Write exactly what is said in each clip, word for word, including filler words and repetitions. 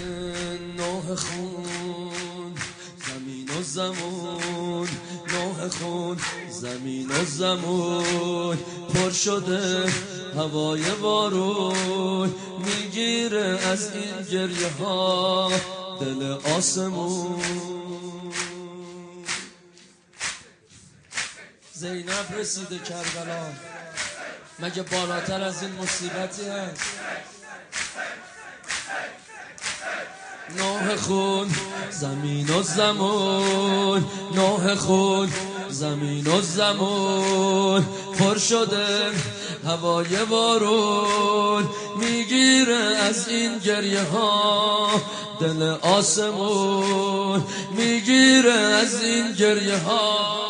نوح خون زمین و زمون، نوح خون زمین و زمون، پر شده هوای بارون، میگیره از این گریه ها دل آسمون. زینب رسیده کربلا، مگه بالاتر از این مصیبتی هست؟ نوح خون زمین و زمون، نوح خون زمین و زمون، پر شده هوای بارون، میگیره از این گریه ها دل آسمون، میگیره از این گریه ها.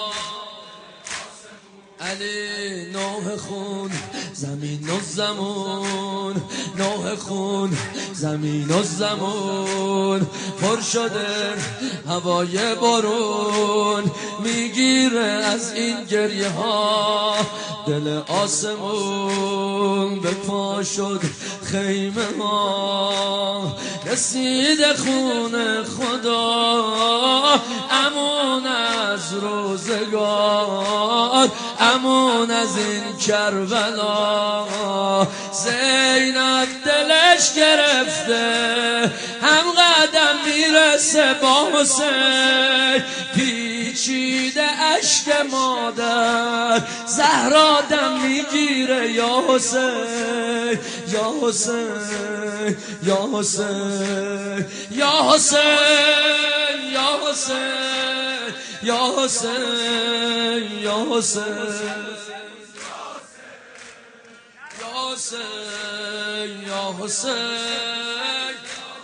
علی نوح خون زمین و زمون، نوح خون زمین و زمون، پر شده هوای بارون، میگیره از این گریه ها دل آسمون. به پا شد خیمه ها، رسید خون خدا، امون از روزگار، امون از این کربلا. زینب دلش گرفته، هم قدم میرسه با حسین، پیچیده اشک مادر، زهرا دم میگیره یا حسین، یا حسین، یا حسین، یا حسین، یا حسین، یا حسین، یا حسین، یا حسین، یا حسین.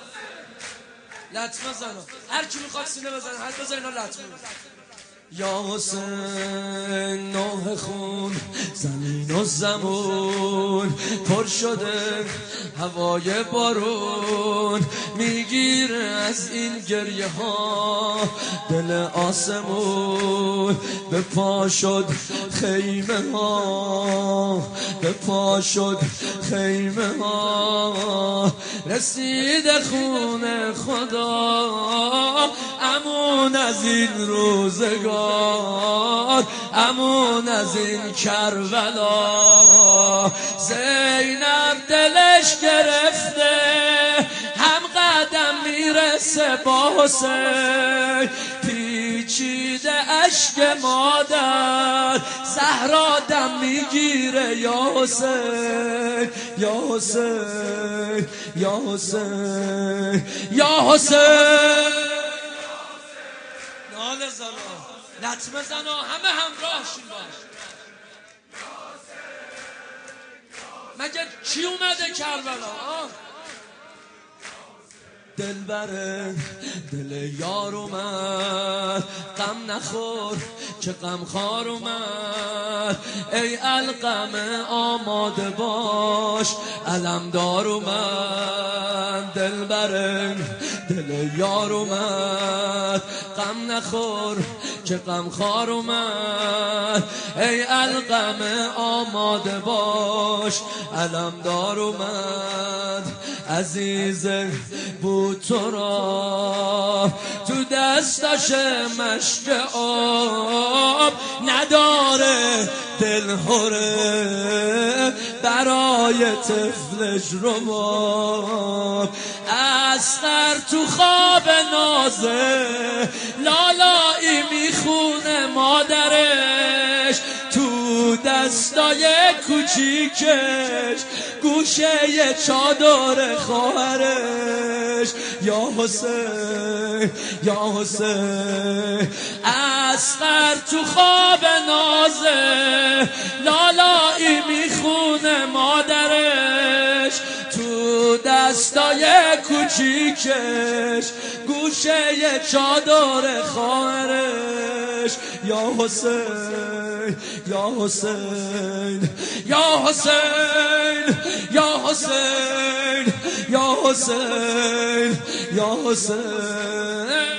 لطمه زنو، هر کی میخواد سینه بزنه، هر بزن اینا لطمه بزن. یا حسین نوح خون زمین و زمون، پر شده هوای بارون، میگیره از این گریه ها دل آسمون. به پا شد خیمه ها، به پا شد خیمه ها، رسید خون خدا، امون از این روزگار، امون از این کربلا. زینب دلش گرفته، هم قدم میرسه با حسین، پیچیده اشک مادر، زهرا دم میگیره یا حسین، یا حسین، یا حسین، یا حسین. ناله زنا، لطمه زنا، همه همراهشون باش. مگه کی اومده کربلا؟ دل بره دل یار اومد، غم نخور که غم خار اومد، ای القمه آماده باش علمدار اومد. دل بره دل یار اومد، غم نخور که غم خار اومد، ای القمه آماده باش علمدار اومد. عزیز بود تو را تو دستش مشک آب، نداره دل هره برای طفلش رباب. اصغر تو خواب نازه لالایی میخونه مادرش، تو دستای کوچیکش گوشه چادر خواهرش. یا حسین، یا حسین. اصغر تو خواب نازه لالایی میخونه مادرش، تو دستای کوچیکش گوشه چادر خواهرش. یا حسین، یا حسین، یا حسین، یا حسین، یا حسین، یا حسین.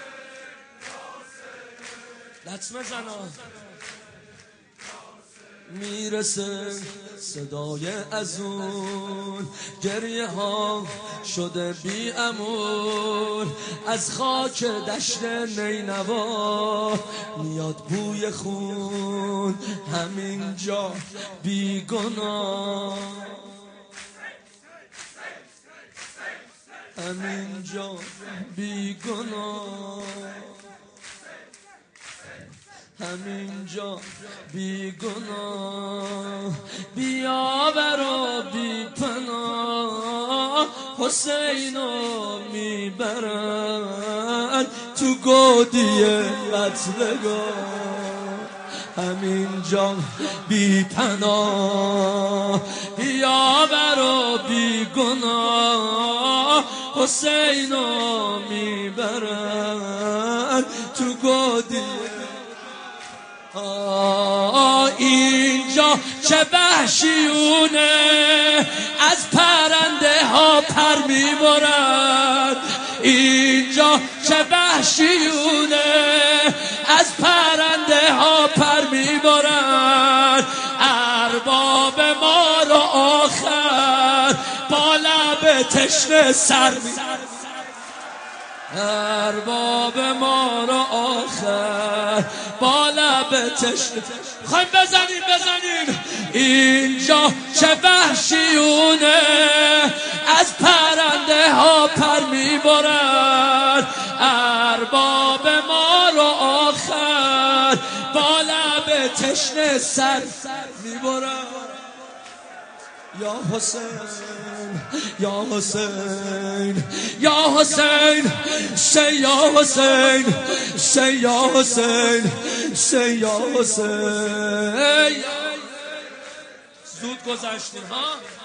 لطمه زنا، میرسه صدای از اون گریه ها شده بی امون از خاک دشت نینوا میاد بوی خون همینجا بی گناه همینجا بی گناه همینجا بی گناه بیا برا بی پناه حسینو میبرن تو گودی قتلگاه همینجا بی پناه بیا برا بی گناه حسینو میبرن تو گودی آه اینجا چه وحشیونه از پرنده ها پر میبرند اینجا چه وحشیونه از پرنده ها پر میبرند ارباب ما رو آخر با لب تشنه سر میبرند ارباب ما رو آخر با لب تشنه خواهیم بزنیم بزنیم اینجا چه وحشیونه از پرنده ها پر میبرند ارباب ما رو آخر با لب تشنه سر میبرند یا حسین یا حسین یا حسین say یا حسین say یا حسین say یا حسین زود گذشتیم ها